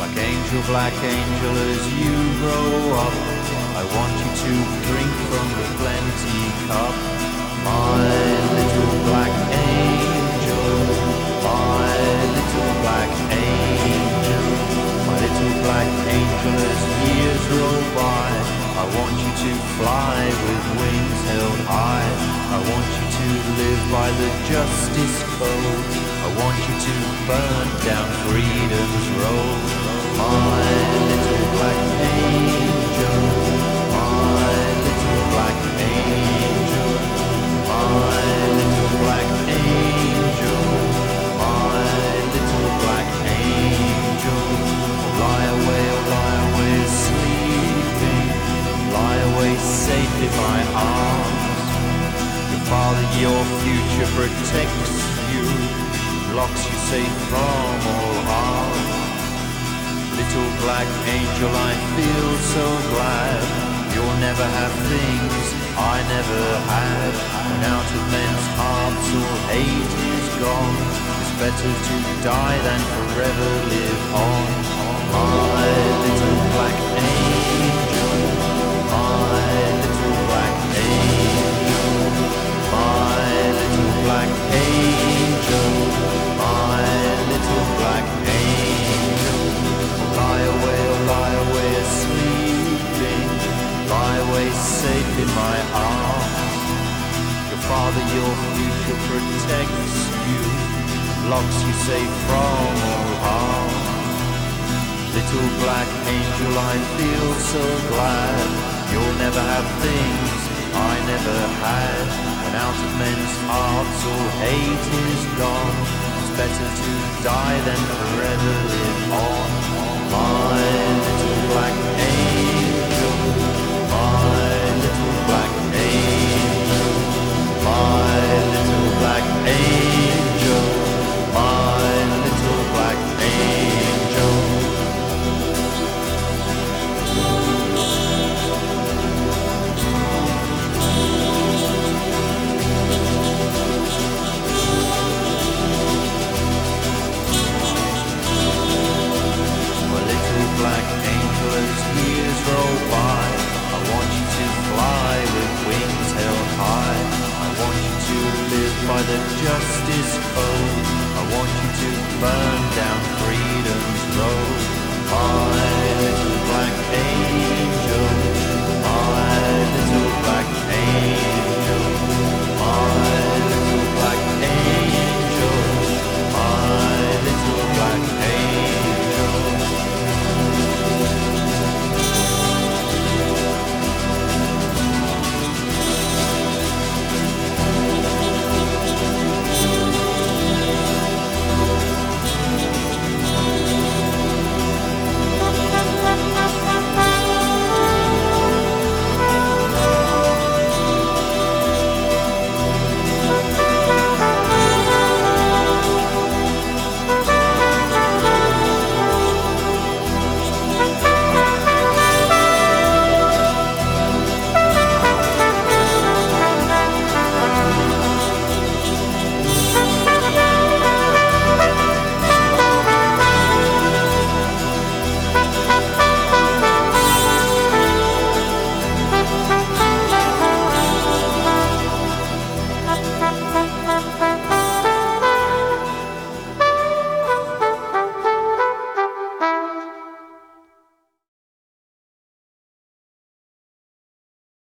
Black angel, as you grow up, I want you to drink from the plenty cup. My little black angel, my little black angel, my little black angel, as years roll by, I want you to fly with wings held high. I want you to live by the justice code. I want you to burn down freedom's road. My little black angel, my little black angel, my little black angel, my little black angel. Lie away, sleeping, lie away safe in my arms. Your father, your future protects you, locks you safe from all harm. Little black angel, I feel so glad you'll never have things I never had. When out of men's hearts all hate is gone, it's better to die than forever live on. My little black angel, my little black angel, my little black angel, my little black angel. Lie away, sleeping, lie away safe in my arms. Your father, your future protects you, locks you safe from all harm. Little black angel, I feel so glad you'll never have things I never had. When out of men's hearts all hate is gone, it's better to die than forever live on. My little black angel, my little black angel, my little black angel, my little black angel. Black angel, as years roll by, I want you to fly with wings held high. I want you to live by the justice code. I want you to burn down